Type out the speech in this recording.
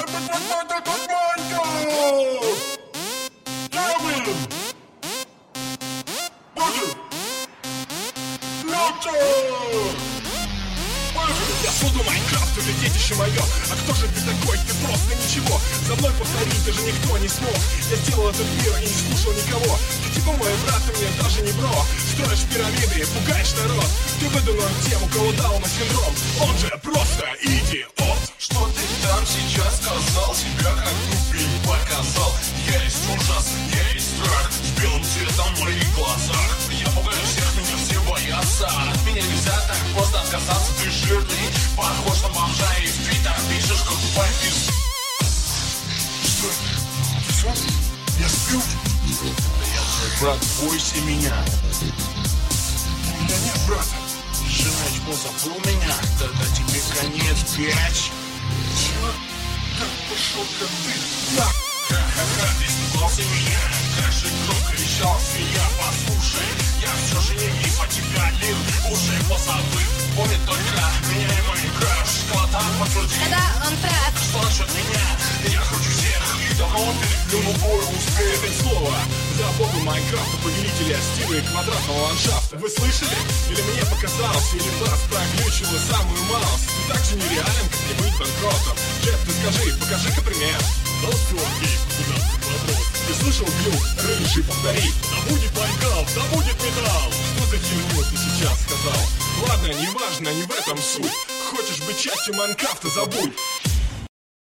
Я создал Майнкрафт, это детище мое. А кто же ты такой? Ты просто ничего. За мной повторить даже никто не смог. Я сделал этот мир и не слушал никого. Ты типа мой брат, ты мне даже не бро. Строишь пирамиды и пугаешь народ. Ты выдумал тем, у кого Дауна-синдром. Он же просто идиот. Что ты там сейчас сказал? Себя как тупик показал. Есть ужас, есть страх. С белым цветом в моих глазах. Я пугаю всех, меня все боятся. От меня нельзя так просто отказаться. Ты жирный, похож на бомжа. И в твиттер пишешь, как тупая пизда. Что? Все? Я спил? Я твой брат, бойся меня. У меня нет брата. Жена забыл меня. Тогда тебе конец, бич. Чего? Так пошел-ка ты. Да. Ха-ха-ха, ты испугался меня. Как же громко кричал свинья. Послушай, я все же не миф, а тебя лил. Уже позабыл. Помнит только меня и мой краш. Шоколада подтвердил. Да, он прав. Что насчет меня? Я кручу всех и давно переплюну бой успех. Это слово за богу Майнкрафта, повелителя стиля и квадратного ландшафта. Вы слышали? Или мне показалось, или вас проглючило самую малость. Ты так же нереален, как не быть банкротом. Джет, ты скажи, покажи-ка пример. Да все, окей, куда ты подрос? Ты слышал глюк? Рыжий, повтори. Да будет Майнкрафт, да будет металл. Что за херню ты сейчас сказал? Ладно, неважно, не в этом суть. Хочешь быть частью Майнкрафта, забудь.